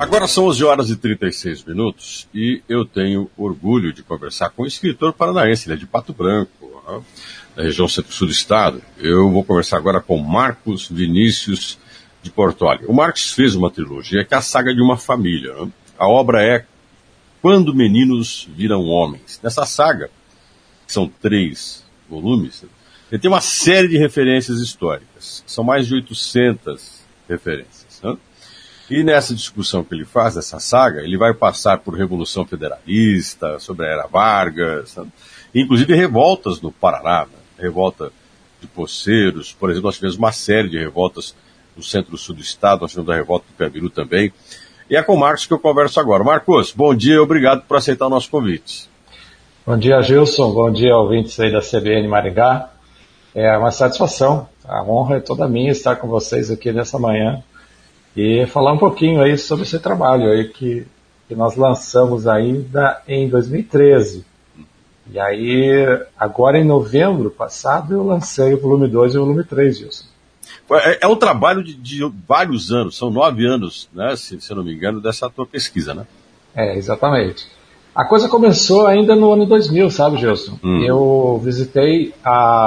Agora são 11 horas e 36 minutos e eu tenho orgulho de conversar com um escritor paranaense, ele é de Pato Branco, da região centro-sul do estado. Eu vou conversar agora com Marcos Vinícius de Portoli. O Marcos fez uma trilogia que é a saga de uma família. A obra é Quando Meninos Viram Homens. Nessa saga, que são 3 volumes, ele tem uma série de referências históricas. São mais de 800 referências. E nessa discussão que ele faz, nessa saga, ele vai passar por Revolução Federalista, sobre a Era Vargas, inclusive revoltas no Paraná, revolta de Poceiros, por exemplo, nós tivemos uma série de revoltas no centro-sul do estado, nós tivemos a revolta do Cabiru também, e é com o Marcos que eu converso agora. Marcos, bom dia e obrigado por aceitar o nosso convite. Bom dia, Gilson, bom dia, ouvintes aí da CBN Maringá. É uma satisfação, a honra é toda minha estar com vocês aqui nessa manhã, e falar um pouquinho aí sobre esse trabalho aí que nós lançamos ainda em 2013. E aí, agora em novembro passado, eu lancei o volume 2 e o volume 3, Gilson. É um trabalho de vários anos, são 9 anos, né, se eu não me engano, dessa tua pesquisa, né? É, exatamente. A coisa começou ainda no ano 2000, sabe, Gilson? Eu visitei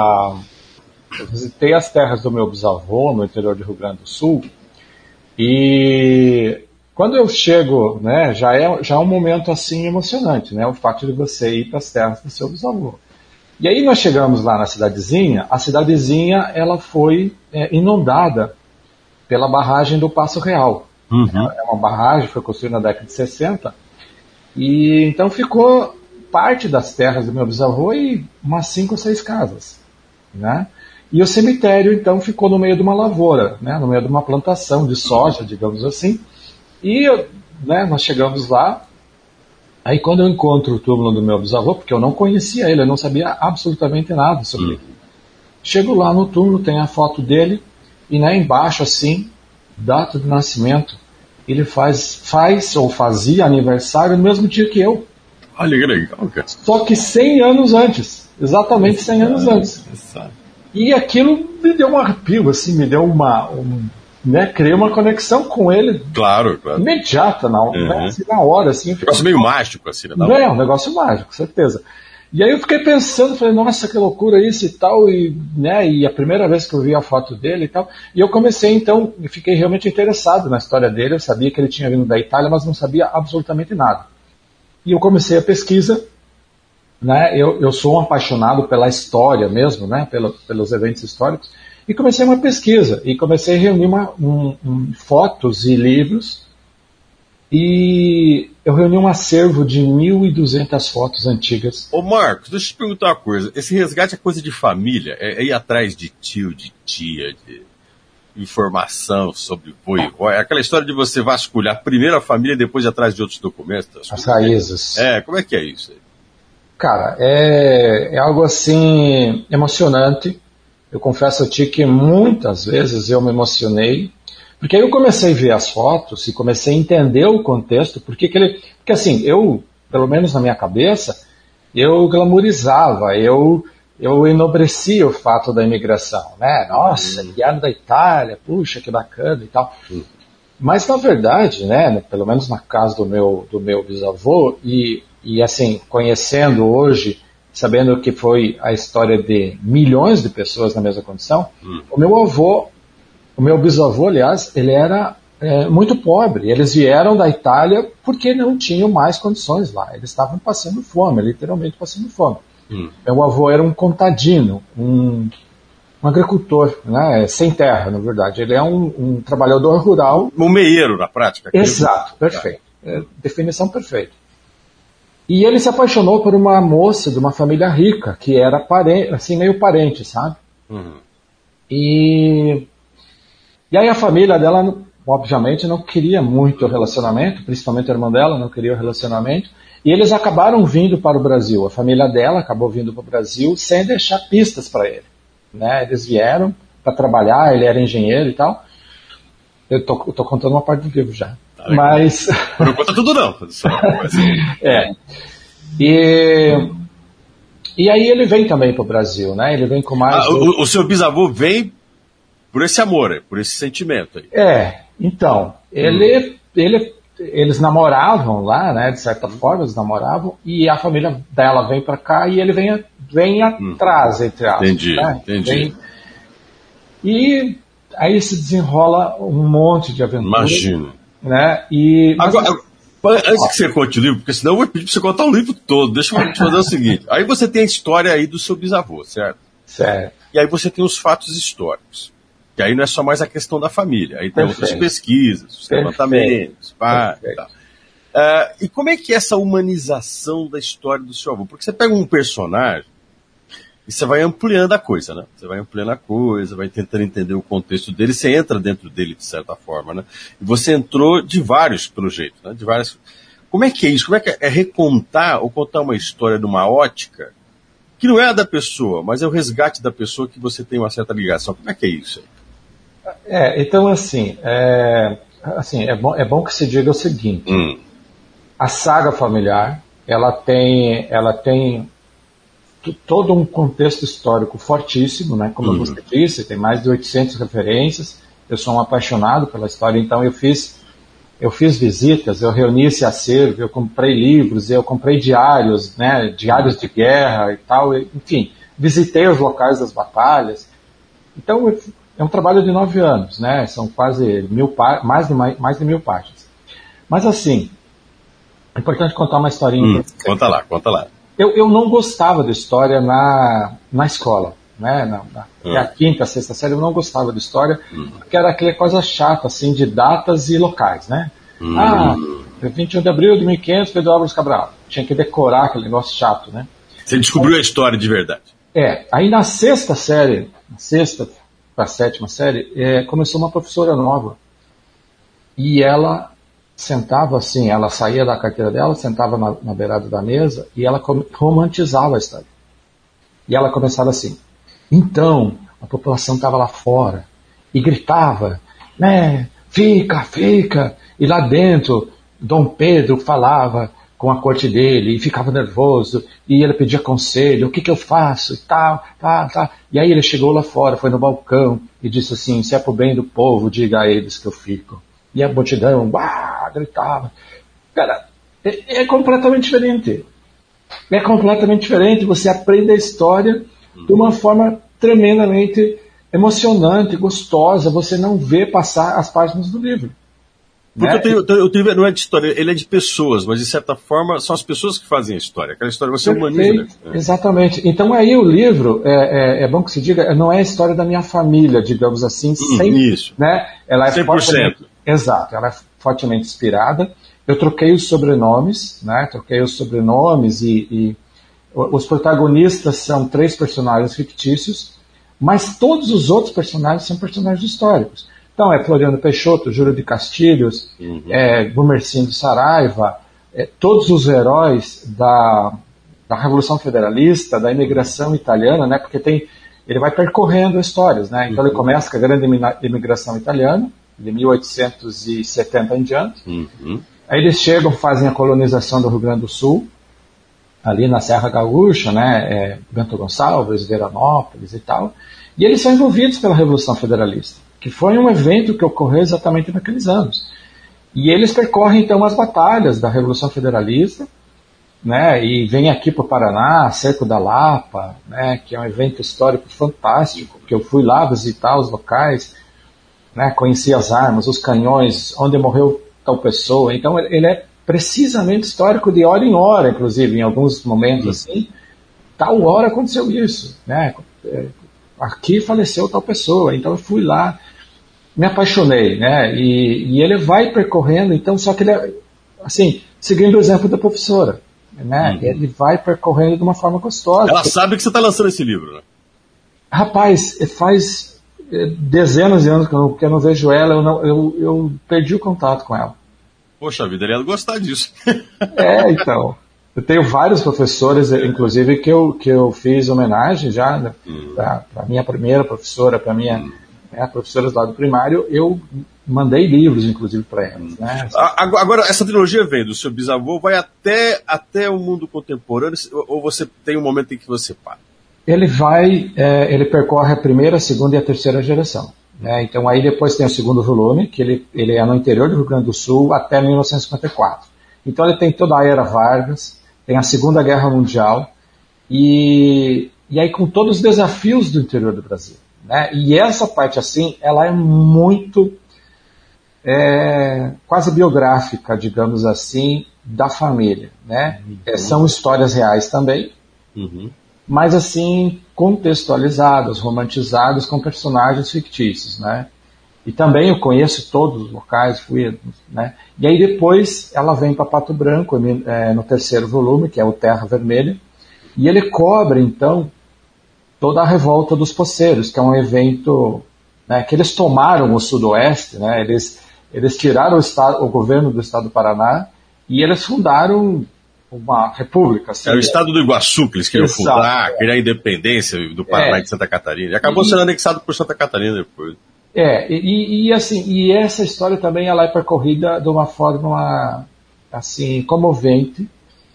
as terras do meu bisavô no interior do Rio Grande do Sul. E quando eu chego, né, já é um momento assim emocionante, né, o fato de você ir para as terras do seu bisavô. E aí nós chegamos lá na cidadezinha, a cidadezinha ela foi inundada pela barragem do Passo Real. É uma barragem, foi construída na década de 60, e então ficou parte das terras do meu bisavô e umas 5 ou 6 casas, né? E o cemitério, então, ficou no meio de uma lavoura, né, no meio de uma plantação de soja, digamos assim. E né, nós chegamos lá, aí quando eu encontro o túmulo do meu bisavô, porque eu não conhecia ele, eu não sabia absolutamente nada sobre ele. Chego lá no túmulo, tem a foto dele, e né, embaixo, assim, data de nascimento, ele fazia aniversário no mesmo dia que eu. Olha que legal, cara. Só que 100 anos antes, exatamente 100 anos antes. E aquilo me deu um arrepio, assim, me deu criei uma conexão com ele. Claro. Imediata, né, assim, na hora, assim. Um negócio meio mágico, assim, né? É, um negócio mágico, certeza. E aí eu fiquei pensando, falei, nossa, que loucura isso e tal, e a primeira vez que eu vi a foto dele e tal, e eu comecei, então, fiquei realmente interessado na história dele, eu sabia que ele tinha vindo da Itália, mas não sabia absolutamente nada. E eu comecei a pesquisa, né, eu sou um apaixonado pela história mesmo, né, pelos eventos históricos, e comecei uma pesquisa, e comecei a reunir fotos e livros, e eu reuni um acervo de 1.200 fotos antigas. Ô Marcos, deixa eu te perguntar uma coisa, esse resgate é coisa de família, é ir atrás de tio, de tia, de informação sobre vô e vó, é aquela história de você vasculhar primeiro a família, depois ir atrás de outros documentos? As raízes. Como é que é isso aí? Cara, é algo assim emocionante. Eu confesso a ti que muitas vezes eu me emocionei, porque aí eu comecei a ver as fotos e comecei a entender o contexto, porque assim, eu, pelo menos na minha cabeça, eu glamourizava, eu enobrecia o fato da imigração, né? Nossa, vieram da Itália, puxa, que bacana e tal. Mas na verdade, né, pelo menos na casa do meu bisavô, e assim, conhecendo hoje, sabendo que foi a história de milhões de pessoas na mesma condição, o meu bisavô, aliás, ele era muito pobre. Eles vieram da Itália porque não tinham mais condições lá. Eles estavam passando fome, literalmente passando fome. Meu avô era um contadino, um agricultor, né, sem terra, na verdade. Ele é um trabalhador rural. Um meieiro, na prática. Exato, perfeito. Definição perfeita. E ele se apaixonou por uma moça de uma família rica, que era parente, assim, meio parente, sabe? E aí a família dela, obviamente, não queria muito o relacionamento, principalmente a irmã dela não queria o relacionamento, e eles acabaram vindo para o Brasil. A família dela acabou vindo para o Brasil sem deixar pistas para ele, né? Eles vieram para trabalhar, ele era engenheiro e tal. Eu tô contando uma parte do livro já. Mas... Não conta tudo não. E aí ele vem também para o Brasil, né? Ele vem com mais... O seu bisavô vem por esse amor, por esse sentimento aí. Então, ele eles namoravam lá, né? De certa forma, eles namoravam, e a família dela vem para cá e ele vem atrás, entre aspas. Entendi, né? entendi. E aí se desenrola um monte de aventuras. Imagino. Né? Agora, antes que você conte o livro, porque senão eu vou pedir para você contar o livro todo. Deixa eu te fazer o seguinte. Aí você tem a história aí do seu bisavô, certo? Certo. E aí você tem os fatos históricos. Que aí não é só mais a questão da família. Aí tem outras pesquisas, os levantamentos, e tal. E como é que é essa humanização da história do seu avô? Porque você pega um personagem e você vai ampliando a coisa, né? Você vai ampliando a coisa, vai tentando entender o contexto dele, você entra dentro dele de certa forma, né? E você entrou de vários, pelo jeito, né? De várias. Como é que é isso? Como é que é recontar ou contar uma história de uma ótica que não é a da pessoa, mas é o resgate da pessoa que você tem uma certa ligação? Como é que é isso? Então, é bom que se diga o seguinte: a saga familiar, ela tem todo um contexto histórico fortíssimo, né? Como você disse, tem mais de 800 referências. Eu sou um apaixonado pela história, então eu fiz visitas, eu reuni esse acervo, eu comprei livros, eu comprei diários, né? Diários de guerra e tal, enfim, visitei os locais das batalhas. Então é um trabalho de 9 anos, né? São quase mais de 1000 páginas. Mas assim, é importante contar uma historinha. Conta lá. Eu não gostava de história na escola, né? A quinta, sexta série eu não gostava de história, porque era aquela coisa chata, assim, de datas e locais, né? 21 de abril de 1500, Pedro Álvares Cabral. Tinha que decorar aquele negócio chato, né? Você descobriu a história de verdade. Aí na sexta para a sétima série, começou uma professora nova. E ela sentava assim, ela saía da carteira dela, sentava na beirada da mesa e ela romantizava a história. E ela começava assim: então, a população estava lá fora e gritava, né, fica. E lá dentro, Dom Pedro falava com a corte dele e ficava nervoso e ele pedia conselho, o que eu faço e tal. E aí ele chegou lá fora, foi no balcão e disse assim: se é pro bem do povo, diga a eles que eu fico. E a multidão, gritava. Cara, é completamente diferente. É completamente diferente. Você aprende a história de uma forma tremendamente emocionante, gostosa. Você não vê passar as páginas do livro. Porque o livro não é de história, ele é de pessoas, mas de certa forma são as pessoas que fazem a história. Aquela história você humaniza. Né? Exatamente. Então aí o livro, é bom que se diga, não é a história da minha família, digamos assim. Isso. Né? Ela é 100%. Exato, ela é fortemente inspirada. Eu troquei os sobrenomes, né? E os protagonistas são 3 personagens fictícios, mas todos os outros personagens são personagens históricos. Então é Floriano Peixoto, Júlio de Castilhos, Gumercindo Saraiva, todos os heróis da Revolução Federalista, da imigração italiana, né? Porque ele vai percorrendo histórias, né? Então ele começa com a grande imigração italiana, de 1870 em diante. Aí eles chegam, fazem a colonização do Rio Grande do Sul, ali na Serra Gaúcha, né? Bento Gonçalves, Veranópolis e tal. E eles são envolvidos pela Revolução Federalista, que foi um evento que ocorreu exatamente naqueles anos. E eles percorrem, então, as batalhas da Revolução Federalista, né, e vêm aqui para o Paraná, Cerco da Lapa, né, que é um evento histórico fantástico, que eu fui lá visitar os locais, né, conheci as armas, os canhões, onde morreu tal pessoa. Então, ele é precisamente histórico de hora em hora, inclusive, em alguns momentos assim, tal hora aconteceu isso, né, aqui faleceu tal pessoa, então eu fui lá, me apaixonei, né? E ele vai percorrendo, então, só que ele é, assim, seguindo o exemplo da professora, né? Ele vai percorrendo de uma forma gostosa. Ela sabe que você está lançando esse livro, né? Rapaz, faz dezenas de anos que eu não vejo ela, eu perdi o contato com ela. Poxa vida, ele ia gostar disso. Então. Eu tenho vários professores, inclusive, que eu fiz homenagem já, né, para a minha primeira professora, para minha professora lá do primário, eu mandei livros, inclusive, para elas. Né? Agora, essa trilogia vem do seu bisavô, vai até o mundo contemporâneo, ou você tem um momento em que você para? Ele percorre a primeira, a segunda e a terceira geração. né? Então aí depois tem o segundo volume, que ele é no interior do Rio Grande do Sul até 1954. Então ele tem toda a era Vargas, tem a Segunda Guerra Mundial, e aí com todos os desafios do interior do Brasil, né? E essa parte assim, ela é muito quase biográfica, digamos assim, da família, né? São histórias reais também, mas assim contextualizadas, romantizadas com personagens fictícios, né? E também eu conheço todos os locais, fui, né? E aí depois ela vem para Pato Branco, no terceiro volume, que é o Terra Vermelha, e ele cobre, então, toda a revolta dos poceiros, que é um evento, né, que eles tomaram o Sudoeste, né? Eles tiraram o governo do estado do Paraná e eles fundaram uma república. Assim, era o estado do Iguaçu que eles queriam fundar, criar a independência do Paraná e de Santa Catarina. E acabou sendo anexado por Santa Catarina depois. E essa história também ela é percorrida de uma forma assim comovente.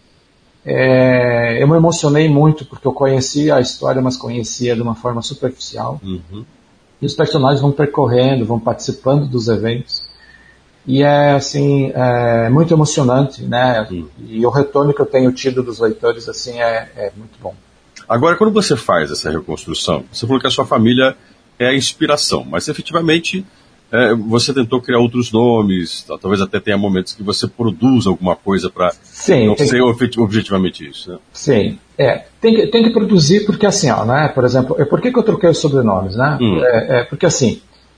Eu me emocionei muito porque eu conhecia a história, mas conhecia de uma forma superficial. E os personagens vão percorrendo, vão participando dos eventos. E assim, muito emocionante, né? E o retorno que eu tenho tido dos leitores assim é muito bom. Agora, quando você faz essa reconstrução, você falou que a sua família é a inspiração, mas efetivamente você tentou criar outros nomes, talvez até tenha momentos que você produz alguma coisa para não ser objetivamente isso, né? Sim, tem que produzir porque assim, ó, né? Por exemplo, por que eu troquei os sobrenomes, né? Porque assim,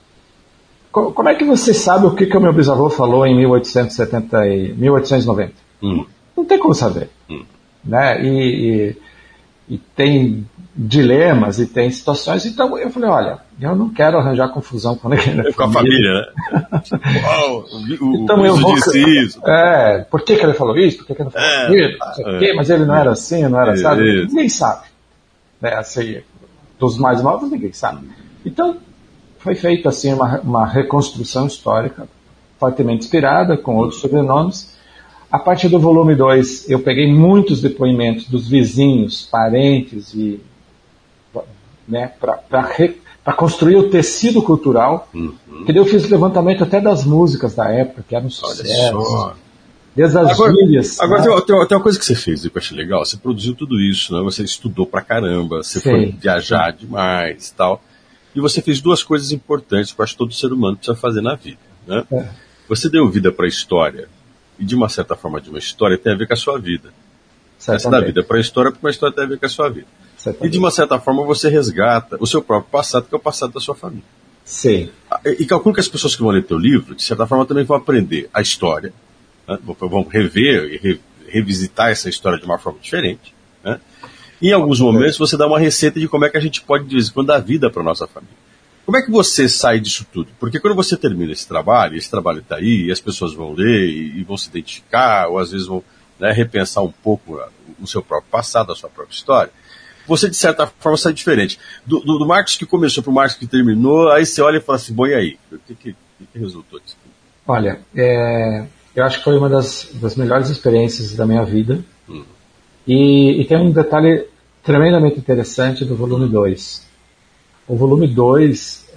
como é que você sabe o que o meu bisavô falou em 1890? Não tem como saber, né? E tem dilemas e tem situações, então eu falei, olha, eu não quero arranjar confusão com ninguém. Com a família, né? Então eu vou... isso. Por que ele falou isso? Por que ele não falou aquilo? Mas ele não era assim, não era assim. Ninguém sabe. Né? Assim, dos mais novos, ninguém sabe. Então, foi feita assim uma reconstrução histórica fortemente inspirada, com outros sobrenomes. A partir do volume 2, eu peguei muitos depoimentos dos vizinhos, parentes, e, né, para construir o tecido cultural. Que daí eu fiz levantamento até das músicas da época, que eram sucessos. Desde as gírias. Agora tem uma coisa que você fez que eu achei legal. Você produziu tudo isso, né? Você estudou pra caramba, você foi viajar demais e tal. E você fez duas coisas importantes que eu acho que todo ser humano precisa fazer na vida, né? Você deu vida para a história, e de uma certa forma de uma história tem a ver com a sua vida. Você dá vida para a história porque uma história tem a ver com a sua vida. E de uma certa forma você resgata o seu próprio passado, que é o passado da sua família. Sim. E calculo que as pessoas que vão ler teu livro, de certa forma, também vão aprender a história, né? Vão rever e revisitar essa história de uma forma diferente, né? E em alguns momentos você dá uma receita de como é que a gente pode, de vez em quando, dar vida para a nossa família. Como é que você sai disso tudo? Porque quando você termina esse trabalho está aí, e as pessoas vão ler e vão se identificar, ou às vezes vão, né, repensar um pouco o seu próprio passado, a sua própria história, você, de certa forma, sai diferente. Do Marcos que começou para o Marcos que terminou, aí você olha e fala assim, bom, e aí? O que resultou disso? Olha, eu acho que foi uma das melhores experiências da minha vida. E tem um detalhe tremendamente interessante do volume 2. O volume 2,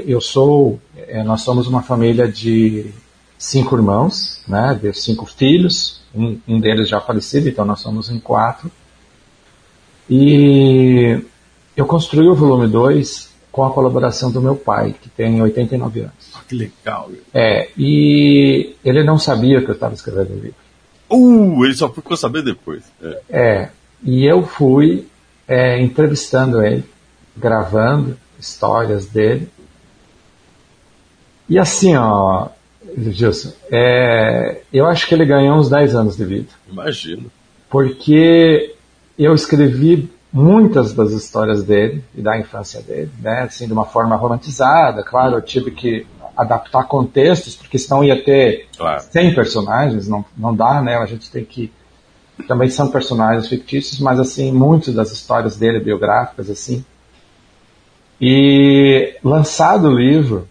nós somos uma família de 5 irmãos, né, de 5 filhos, um deles já falecido, então nós somos em 4. E eu construí o volume 2 com a colaboração do meu pai, que tem 89 anos. Que legal. E ele não sabia que eu estava escrevendo o livro. Ele só ficou sabendo depois. E eu fui entrevistando ele, gravando histórias dele. E assim, ó, Gilson, eu acho que ele ganhou uns 10 anos de vida. Imagino. Porque eu escrevi muitas das histórias dele e da infância dele, né, assim, de uma forma romantizada. Claro, eu tive que adaptar contextos, porque senão ia ter 100 personagens, não dá, né, a gente tem que... Também são personagens fictícios, mas assim, muitas das histórias dele, biográficas, assim. E lançado o livro,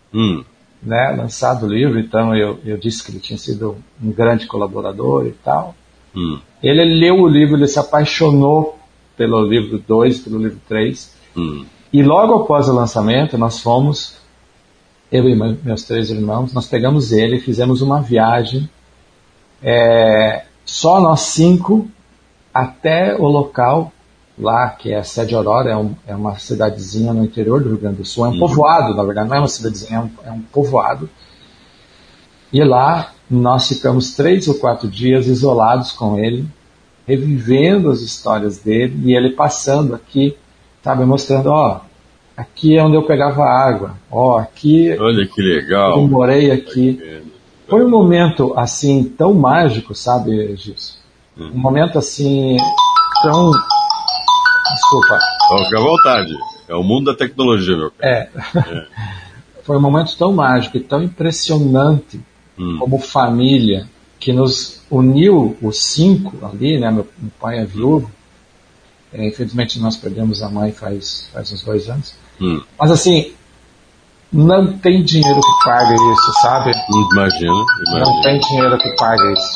então eu disse que ele tinha sido um grande colaborador e tal. Ele leu o livro, ele se apaixonou pelo livro 2, pelo livro 3. E logo após o lançamento, nós fomos eu e meus 3 irmãos, nós pegamos ele e fizemos uma viagem, só nós 5, até o local lá, que é Sede Aurora, é uma cidadezinha no interior do Rio Grande do Sul, é um povoado, na verdade, não é uma cidadezinha, é um povoado. E lá nós ficamos 3 ou 4 dias isolados com ele, revivendo as histórias dele, e ele passando aqui, sabe, mostrando, aqui é onde eu pegava água, aqui... Olha que legal! Eu morei aqui. Foi um momento, assim, tão mágico, sabe, Gilson? Um momento, assim, tão... Desculpa. Fica à vontade. É o mundo da tecnologia, meu cara. Foi um momento tão mágico e tão impressionante como família, que nos uniu os 5 ali, né? Meu pai é viúvo. Infelizmente nós perdemos a mãe faz uns 2 anos. Mas assim, não tem dinheiro que pague isso, sabe? Imagino. Não tem dinheiro que pague isso.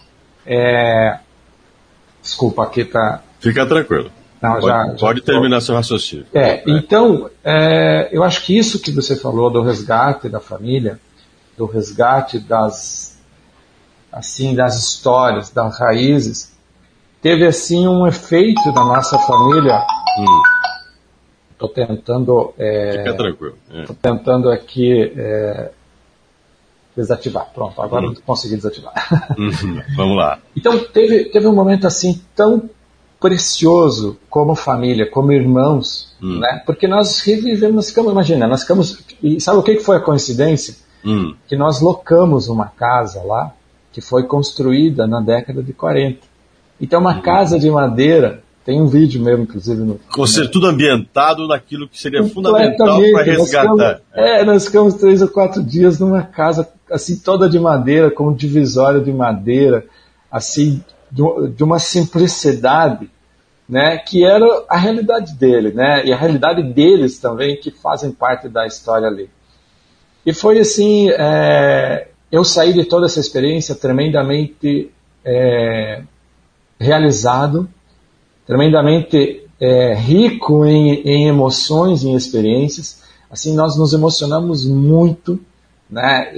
Desculpa, aqui tá... Fica tranquilo. Não, pode terminar seu raciocínio. Então, eu acho que isso que você falou do resgate da família, do resgate das histórias, das raízes, teve assim um efeito na nossa família. Estou tentando... Fica tranquilo. Estou tentando aqui desativar. Pronto, agora eu consegui desativar. Vamos lá. Então, teve um momento assim tão precioso como família, como irmãos, né? Porque nós revivemos, nós ficamos, e sabe o que foi a coincidência? Que nós locamos uma casa lá, que foi construída na década de 40. Então, uma casa de madeira, tem um vídeo mesmo, inclusive. Ou seja, tudo ambientado naquilo que seria fundamental para resgatar. Nós ficamos 3 ou 4 dias numa casa, assim, toda de madeira, com um divisório de madeira, assim, de uma simplicidade, né, que era a realidade dele, né, e a realidade deles também, que fazem parte da história ali. E foi assim, eu saí de toda essa experiência tremendamente realizado, tremendamente rico em emoções, em experiências. Assim, nós nos emocionamos muito, né,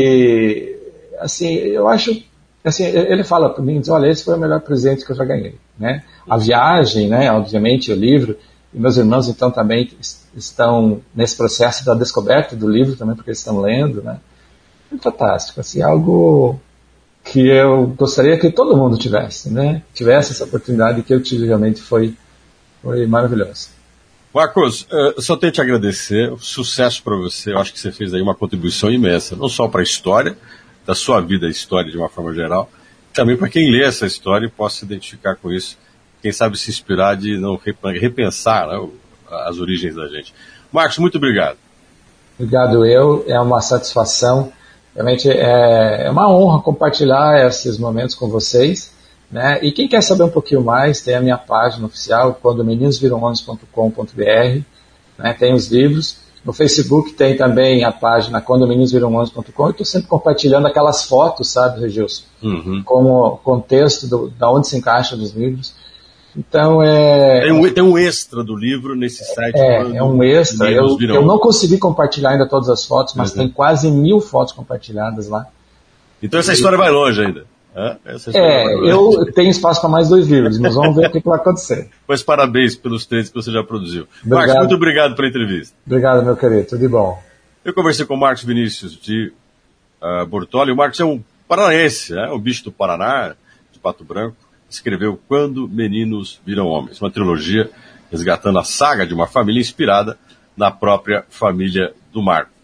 eu acho... Assim, ele fala para mim, diz, olha, esse foi o melhor presente que eu já ganhei, né? A viagem, né? Obviamente, o livro, e meus irmãos, então, também estão nesse processo da descoberta do livro também, porque eles estão lendo, né? É fantástico, assim, algo que eu gostaria que todo mundo tivesse, né? Tivesse essa oportunidade que eu tive, realmente foi maravilhoso. Marcos, só tenho que te agradecer, sucesso para você, eu acho que você fez aí uma contribuição imensa, não só para a história da sua vida, a história de uma forma geral, também para quem lê essa história e possa se identificar com isso, quem sabe se inspirar de não repensar, né, as origens da gente. Marcos, muito obrigado. Obrigado é uma satisfação, realmente é uma honra compartilhar esses momentos com vocês, né? E quem quer saber um pouquinho mais, tem a minha página oficial, quandomeninosviramhomens.com.br, né? Tem os livros. No Facebook tem também a página quandomeninosviramhomens.com. Eu estou sempre compartilhando aquelas fotos, sabe, Regilson? Com o contexto da onde se encaixa dos livros. Então, Tem um extra do livro nesse site. É um extra. Eu não consegui compartilhar ainda todas as fotos, mas tem quase 1000 fotos compartilhadas lá. Então essa história vai longe ainda. Eu tenho espaço para mais 2 livros, mas vamos ver o que vai acontecer. Pois parabéns pelos 3 que você já produziu. Marcos, muito obrigado pela entrevista. Obrigado, meu querido, tudo de bom. Eu conversei com o Marcos Vinícius de Bortoli. O Marcos é um paranaense, um bicho do Paraná, de Pato Branco. Escreveu Quando Meninos Viram Homens, uma trilogia resgatando a saga de uma família inspirada na própria família do Marcos.